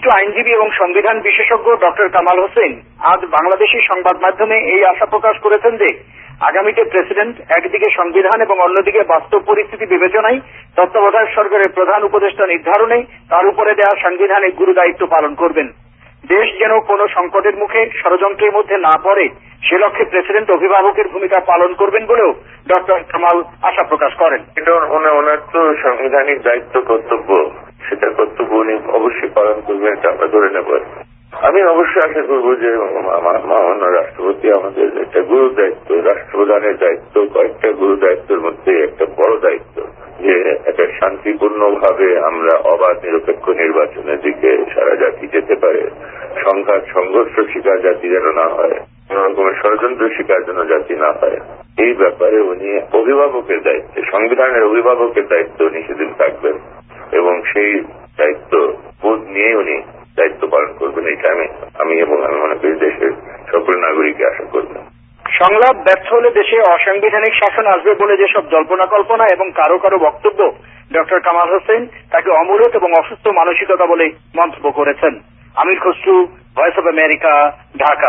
বিশিষ্ট আইনজীবী এবং সংবিধান বিশেষজ্ঞ ডক্টর কামাল হোসেন আজ বাংলাদেশি সংবাদ মাধ্যমে এই আশা প্রকাশ করেছেন যে আগামীতে প্রেসিডেন্ট একদিকে সংবিধান এবং অন্যদিকে বাস্তব পরিস্থিতি বিবেচনায় তত্ত্বাবধায়ক সরকারের প্রধান উপদেষ্টা নির্ধারণে তার উপরে দেওয়া সাংবিধানিক গুরুদায়িত্ব পালন করবেন। দেশ যেন কোনো সংকটের মুখে ষড়যন্ত্রের মধ্যে না পড়ে সে লক্ষ্যে প্রেসিডেন্ট অভিভাবকের ভূমিকা পালন করবেন বলেও ডক্টর কামাল আশা প্রকাশ করেন। এটা ওনার তো সাংবিধানিক দায়িত্ব কর্তব্য, সেটা কর্তব্য উনি অবশ্যই পালন করবেন, এটা আমরা ধরে নেব। আমি অবশ্যই আশা করবো যে মহামান্য রাষ্ট্রপতি আমাদের একটা গুরু দায়িত্ব, রাষ্ট্রপ্রধানের দায়িত্ব কয়েকটা গুরু দায়িত্বের মধ্যে একটা বড় দায়িত্ব, যে একটা শান্তিপূর্ণভাবে আমরা অবাধ নিরপেক্ষ নির্বাচনের দিকে সারা জাতি যেতে পারে, সংঘর্ষ শিকার জাতি যেন না হয়, কোন রকমের ষড়যন্ত্র শিকার যেন জাতি না হয়। এই ব্যাপারে উনি অভিভাবকের দায়িত্বে, সংবিধানের অভিভাবকের দায়িত্ব উনি সেদিন থাকবেন এবং সেই দায়িত্ব বোধ নিয়ে উনি দায়িত্ব পালন করবেন। এটা আমি এবং আমি মনে করি দেশের সকল নাগরিককে আশা করবেন। সংলাপ ব্যর্থ হলে দেশে অসাংবিধানিক শাসন আসবে বলে যেসব জল্পনা কল্পনা এবং কারো কারো বক্তব্য, ডক্টর কামাল হোসেন তাকে অমূলক এবং অসুস্থ মানসিকতা বলে মন্তব্য করেছেন। Amir Khasru, Voice of America, Dhaka.